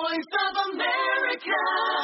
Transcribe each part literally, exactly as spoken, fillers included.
voice of America.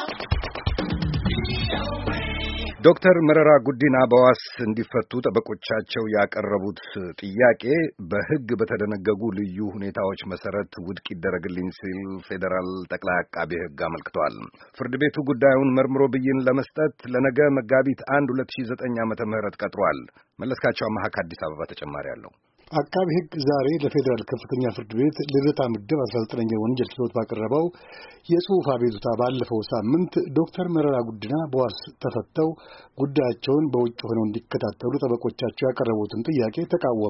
ዶክተር መረራ ጉዲና በዋስ እንዲፈቱ ጠበቆቻቸው ያቀረቡት ጥያቄ በሕግ በተደነገጉ ልዩ ሁኔታዎች መሰረት ውድቅ ይደረግልኝ ሲል ፌዴራል ጠቅላይ አቃቤ ሕግ አመልክቷል። ፍርድ ቤቱ ጉዳዩን መርምሮ ብይን ለመስጠት ለነገ መጋቢት አንድ ሁለት ሺህ ዘጠኝ ዓመተ ምህረት ቀጥሯል። መለስካቸው አማሃ ከአዲስ አበባ ተጨማሪ አለው። አቃቤ ሕግ ዛሬ ለፌዴራል ከፍተኛ ፍርድ ቤት ልደታ ምድብ አስራ ዘጠነኛ ወንጀል ችሎት ባቀረበው የጽሑፍ አቤቱታ ባለፈው ሳምንት ዶክተር መረራ ጉዲና በዋስ ተፈተው ጉዳያቸውን በውጭ ሆነው እንዲከታተሉ ጠበቆቻቸው ያቀረቡትን ጥያቄ ተቃወመ።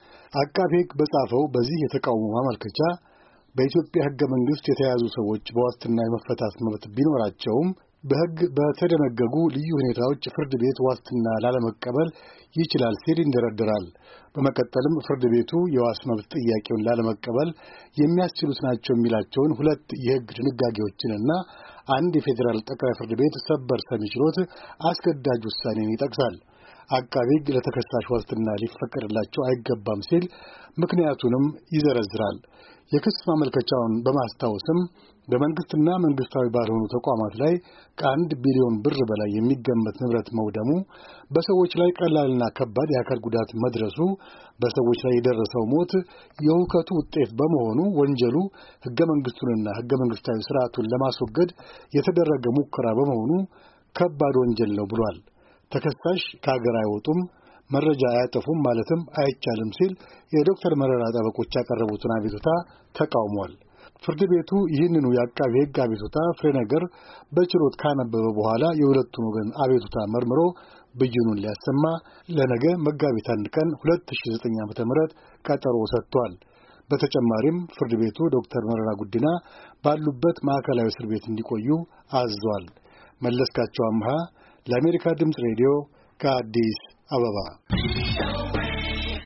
አቃቤ ሕግ በጻፈው በዚህ የተቃውሞ ማመልከቻ በኢትዮጵያ ሕገ መንግሥት የተያዙ ሰዎች በዋስትና የመፈታት መብት ቢኖራቸውም በሕግ በተደነገጉ ልዩ ሁኔታዎች ፍርድ ቤት ዋስትና ላለመቀበል ይችላል ሲል ይንደረደራል። በመቀጠልም ፍርድ ቤቱ የዋስ መብት ጥያቄውን ላለመቀበል የሚያስችሉት ናቸው የሚላቸውን ሁለት የሕግ ድንጋጌዎችንና አንድ የፌዴራል ጠቅላይ ፍርድ ቤት ሰበር ሰሚ ችሎት አስገዳጅ ውሳኔን ይጠቅሳል። አቃቤ ሕግ ለተከሳሽ ዋስትና ሊፈቀድላቸው አይገባም ሲል ምክንያቱንም ይዘረዝራል። የክስ ማመልከቻውን በማስታወስም በመንግስትና መንግስታዊ ባልሆኑ ተቋማት ላይ ከአንድ ቢሊዮን ብር በላይ የሚገመት ንብረት መውደሙ፣ በሰዎች ላይ ቀላልና ከባድ የአካል ጉዳት መድረሱ፣ በሰዎች ላይ የደረሰው ሞት የሁከቱ ውጤት በመሆኑ ወንጀሉ ሕገ መንግስቱንና ሕገ መንግስታዊ ስርዓቱን ለማስወገድ የተደረገ ሙከራ በመሆኑ ከባድ ወንጀል ነው ብሏል። ተከሳሽ ከሀገር አይወጡም፣ መረጃ አያጠፉም ማለትም አይቻልም ሲል የዶክተር መረራ ጠበቆች ያቀረቡትን አቤቱታ ተቃውሟል። ፍርድ ቤቱ ይህንኑ የአቃቤ ሕግ አቤቱታ ፍሬ ነገር በችሎት ካነበበ በኋላ የሁለቱን ወገን አቤቱታ መርምሮ ብይኑን ሊያሰማ ለነገ መጋቢት አንድ ቀን ሁለት ሺህ ዘጠኝ ዓመተ ምህረት ቀጠሮ ሰጥቷል። በተጨማሪም ፍርድ ቤቱ ዶክተር መረራ ጉዲና ባሉበት ማዕከላዊ እስር ቤት እንዲቆዩ አዟል። መለስካቸው አምሃ ለአሜሪካ ድምፅ ሬዲዮ ከአዲስ አበባ